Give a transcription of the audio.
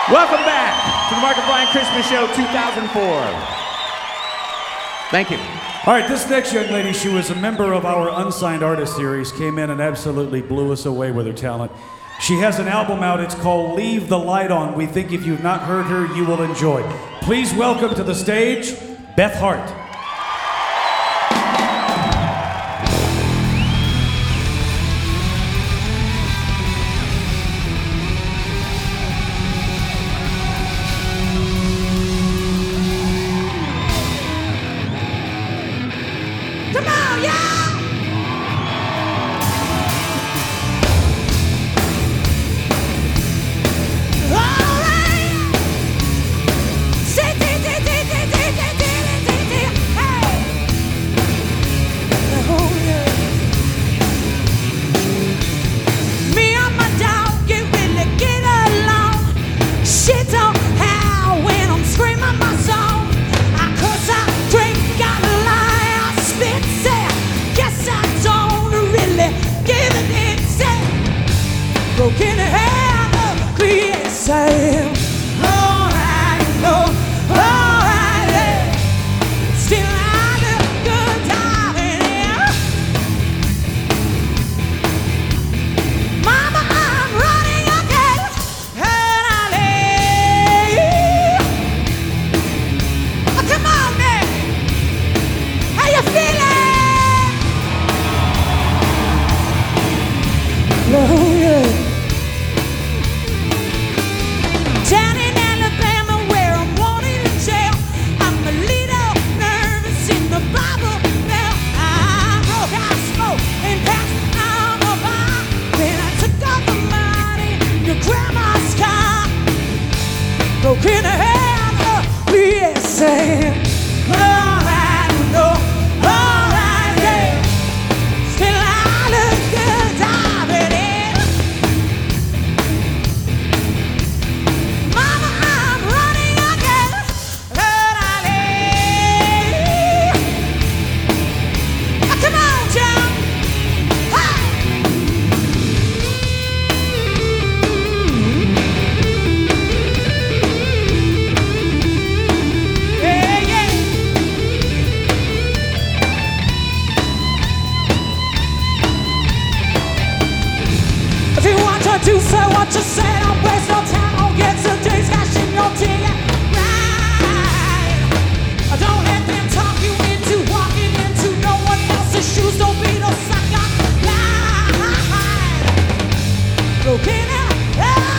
Welcome back to the Mark and Brian Christmas Show 2004. Thank you. All right, this next young lady, she was a member of our Unsigned Artist series, came in and absolutely blew us away with her talent. She has an album out, it's called Leave the Light On. We think if you've not heard her, you will enjoy. Please welcome to the stage, Beth Hart. Come on, y'all! All right! Hey! Oh, yeah. Me and my dog, you really get along. Shit don't howl when I'm screaming my song. I cuss, I drink, I lie, I spit, say, guess I don't really give a damn, say, broken hand of creation. Alright, no, alright, yeah. Still I look good, darling, yeah. Mama, I'm running again, and I leave. Oh, come on, man. How you feeling? Oh, yeah. Down in Alabama where I'm wanted in jail, I'm a little nervous in the Bible belt. I broke out smoke and passed on the bar. Then I took all the money in your grandma's car. Broke in the hand of creation. Alright, no, alright, yeah. Still I look good, darling, yeah. Mama, I'm running again, and I leave. Oh, come on, John. Hey! Yeah, yeah. If you want to do so what you said, don't waste no time, don't get some days, cash in your ticket. Right. Don't let them talk you into walking into no one else's shoes. Don't be no sucker. Right. Broken out.